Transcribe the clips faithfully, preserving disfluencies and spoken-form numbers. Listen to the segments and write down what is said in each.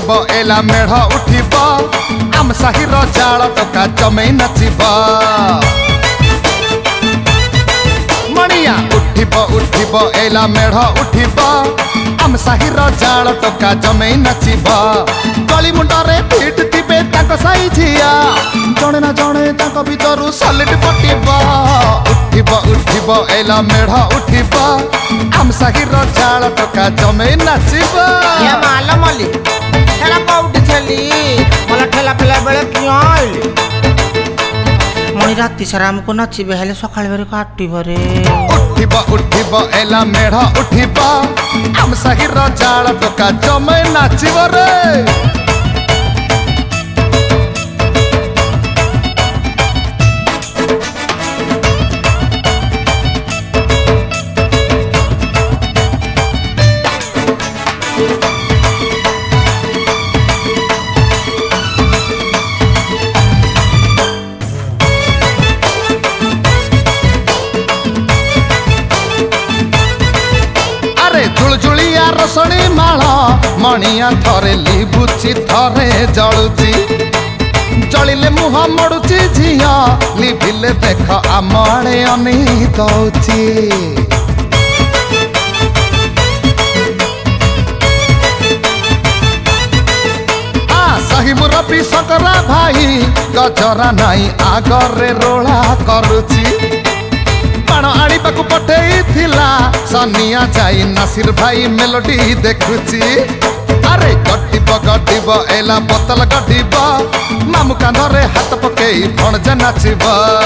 एला मेढ़ उठिब आम साहिर जाल टका जमई नाचिब मणिया उठिब उठिब एला मेढ़ उठिब आम साहिर जाल टका जमई नाचिब गली मुंडरे फिट थिबे ताक साई झिया जणे ना जणे ताक भितरु सलिड पटिब उठिब उठिब एला मेढ़ उठिब आम साहिर जाल टका जमई नाचिब ये माला मली ठेला कोउठी थेली मला ठेला पेला बेले किया आइली मणि राती सारा हमको नाचिबे हेले सकाळ बेरे काटिबो रे उठिब उठिब एला मेढ़ उठिब आम साहिर जाल टका जमई नाचिब रे झुलझुलिया रसणी माल मणिया थरे लिभुची थरे जलुची जलिले मुह मड़ुची झिया लिभिले देख आमड़े अनी दउची आ सही मुरबी सकरा भाई गजरा नाई आगरे रोला करुची बाण आनिबाकु पठेई थिला सनिया जाई नासिर भाई मेलोडी देखुची अरे गटिब गटिब एला बोतल गटिब मामु कांधरे हाथ पकेई भणजा नाचिब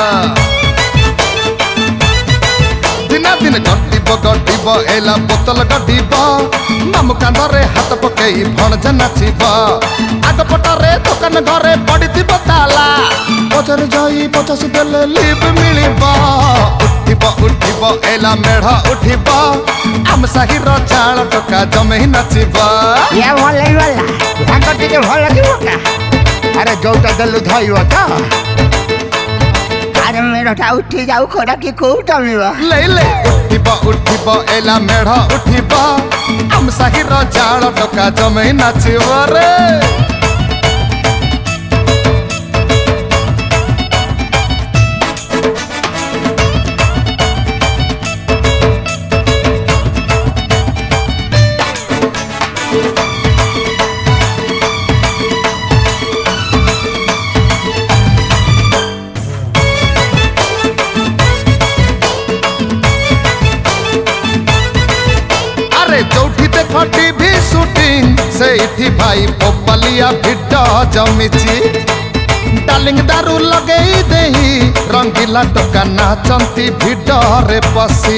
दिना दिन गटिब गटिब एला बोतल गटिब मामु कांधरे हाथ पकेई भणजा नाचिब आग पटरे दुकान घरे पड़िथिब ताला बजार जाई पचास देले लिप मिलिब उठिब उठिब एला मेढ़ उठिब आम साहिर जाल टका जमई नाचिब ये भले वाला भाग टिके भल किबो का अरे जोटा दलु धइबो त अरे मेढ़टा उठी जाऊ खोरा की को टमिबा ले ले उठिब उठिब एला मेढ़ उठिब आम साहिर जाल टका जमई नाचिब रे जोठी देख टीवी शूटिंग से इथी भाई पोपलिया भिड जमिची डार्लिंग दारू लगेई देही रंगीला टोका नाचंती भिड रे पसी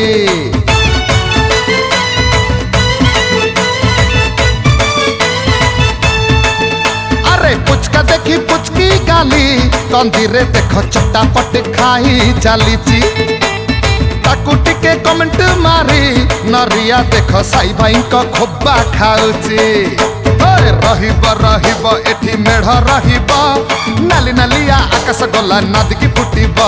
अरे पुचका देखी पुचकी गाली कंदीरे देख चटापट खाई चलीची ताकू टिके कमेंट मारी नरिया देख साई भाई को खोबा खाउची रहिब रहिब एठी मेढ़ रहिब नाली नालिया आकाश गला नदी की फुटिब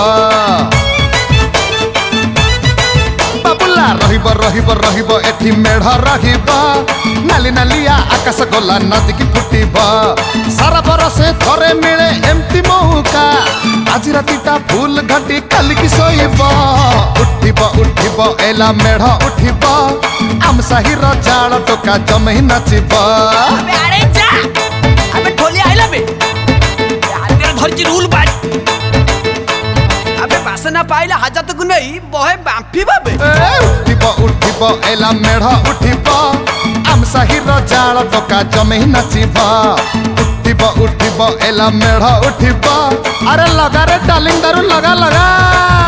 बाबुला रहिब रहिब रहिब एठी मेढ़ रहिब नाली नालिया आकाश गला नदी की फुटिब सारा बरसे थरे मिले एमती मौका आज रातीटा फूल घटी कल की सोइब उठिब उठिब एला मेढ़ उठिब आम साहिर जाल टका जमई नाचिब अरे जा अबे ठोली आइला बे यार मेरा धरची रूल बाज अबे वासना पाइला हाजत को नहीं बहे बांफी बाबे उठिब उठिब एला मेढ़ उठिब आम साहिर जाल टका जमई नाचिब उठिब उठिब एला मेढ़ उठिब अरे लगा रे डार्लिंग दारू लगा लगा।